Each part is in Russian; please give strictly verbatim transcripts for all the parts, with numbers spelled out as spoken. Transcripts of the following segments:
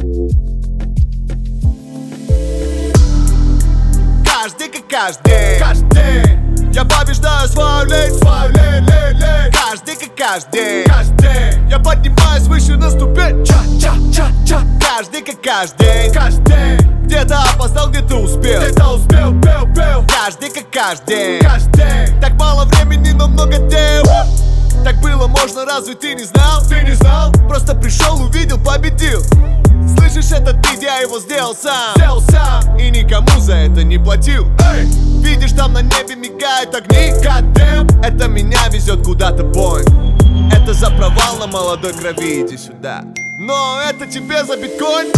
Каждый как каждый, каждый. Я побеждаю свою лень, свою лень, лень, лень. Каждый как каждый, каждый. Я поднимаюсь выше на ступень, ча, ча, ча, ча. Каждый как каждый, каждый. Где-то опоздал, где-то успел, где-то успел, пел, пел. Каждый как каждый, каждый. Так мало времени, но много дел. Так было можно, разве ты не знал? Ты не знал? Просто пришел, увидел, победил. Слышишь этот бит, я его сделал сам, сделал сам. И никому за это не платил. Эй! Видишь, там на небе мигают огни, God damn. Это меня везет куда-то бой. Это за провал на молодой крови, иди сюда. Но это тебе за биткоин.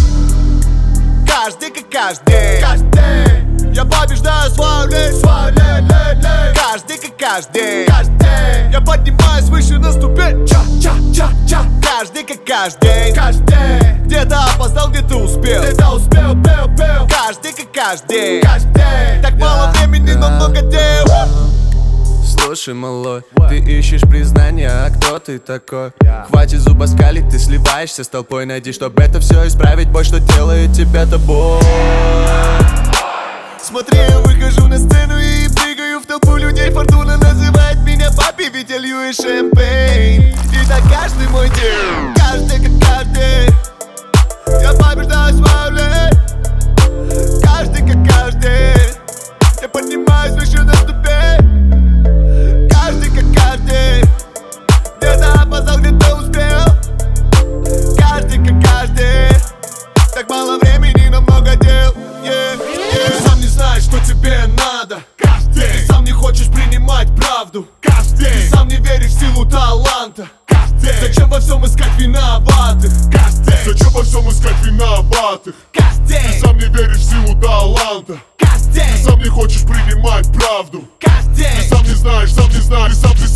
Каждый как каждый, каждый. Я побеждаю свою лень, свою лень, лень, лень. Каждый как каждый, каждый. Я поднимаюсь выше на ступень, ча, ча, ча, ча. Каждый как каждый, каждый. Где-то опоздал, где-то успел, где-то успел, пел, пел. Каждый как каждый, каждый. Так мало времени, но много дел. Слушай, малой, ты ищешь признания, а кто ты такой? Хватит зубоскалить, ты сливаешься с толпой. Найди, чтобы это все исправить, бой, что делает тебя тобой. Смотри, я выхожу на сцену и прыгаю в толпу людей. Фортуна называет меня папой, ведь я лью и шампейн. И так каждый мой день, каждый как каждый. Я побеждаю свою лень. Каждый как каждый. Я поднимаюсь выше на ступень. Каждый как каждый. Где-то опоздал, где-то успел. Каждый как каждый. Так мало времени, но много дел, yeah, yeah. Ты сам не знаешь, что тебе надо. Каждый. Ты сам не хочешь принимать правду. Каждый. Ты сам не веришь в силу таланта. Каждый. Зачем во всем искать виноватых? Каждый. Зачем во всем искать виноватых? Каждый. Ты сам не веришь в силу таланта. Каждый. Ты сам не хочешь принимать правду. Каждый. Ты сам не знаешь, сам не знаешь, сам не